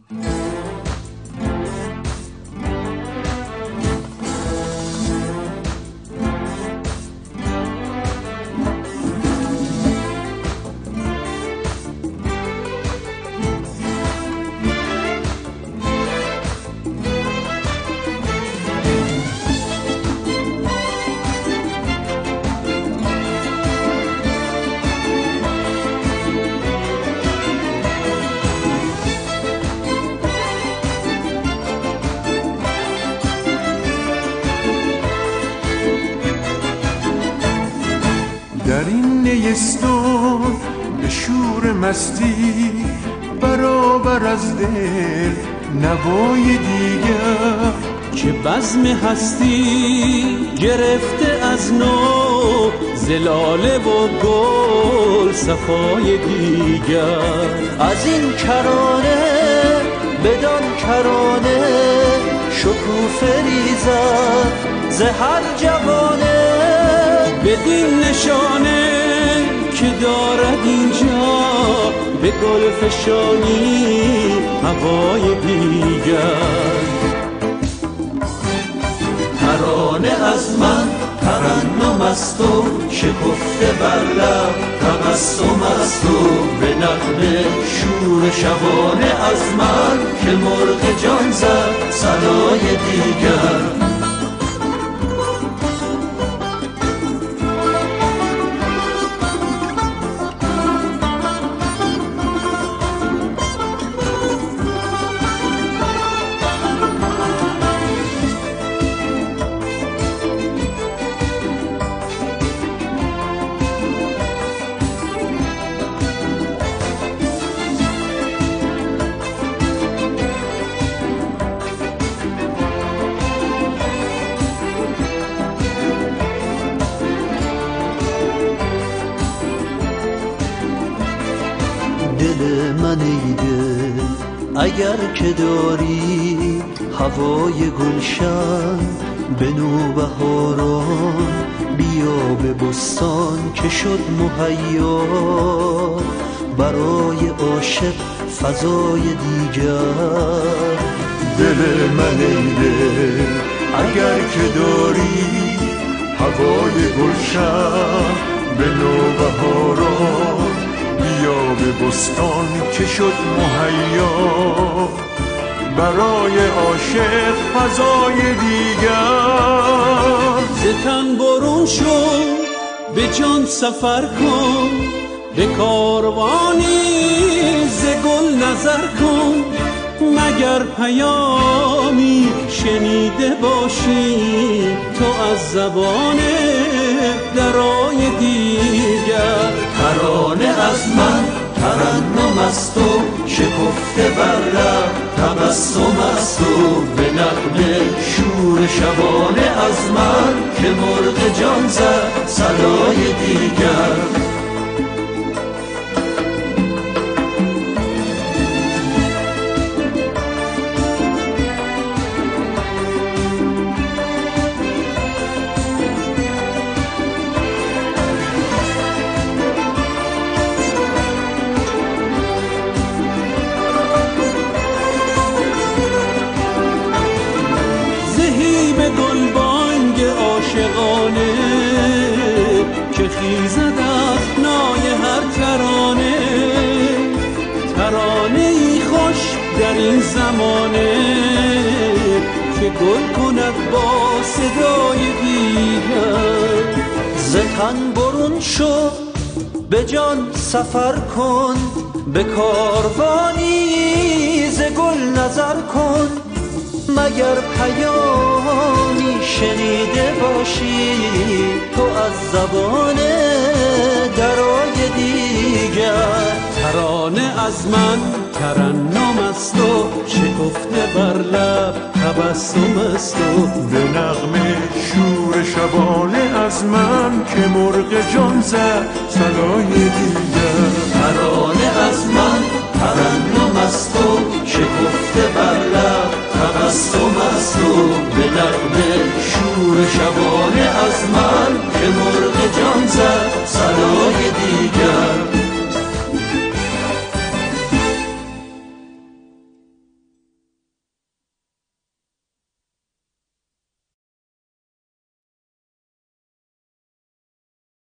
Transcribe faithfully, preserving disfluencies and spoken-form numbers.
در این نیستان به شور مستی برابر از دل نوای دیگر که بزم هستی گرفته از نو زلاله و گل صفای دیگر. از این کرانه بدان کرانه شکوفه ریزد ز هر جوانه، بدین نشانه که دارد اینجا به گل فشانی هوای دیگر. ترانه از من ترنم است و شکفته بر لب تبسم است و به نغمه شور شبانه از من که مرغ جان زد صدای دیگر. دل من ای دل اگر که داری هوای گلشن به نوبهاران، بیا به بستان که شد مهیا برای عاشق فضای دیگر. دل من ای دل اگر که داری هوای گلشن به نوبهاران، بیا به بستان که شد مهیا برای عاشق فضای دیگر. ز تن برون شو به جان سفر کن، به کاروانی ز گل نظر کن، مگر پیامی شنیده باشی تو از زبان درای دیگر. ترانه از من ترنم است و شکفته بر لب تبسم است و به نغمه شور شبانه از من که مرغ جان زد صدای دیگر. که خیزد از نای هر ترانه، ترانه ای خوش در این زمانه که گل کند با صدای دیگر. ز تن برون شو به جان سفر کن، به کاروانی ز گل نظر کن، مگر پیامی شنیده باشی تو از زبان درای دیگر. ترانه از من ترنم است و شکفته بر لب تبسم است و به نغمه شور شبانه از من که مرغ جان زد صدای دیگر.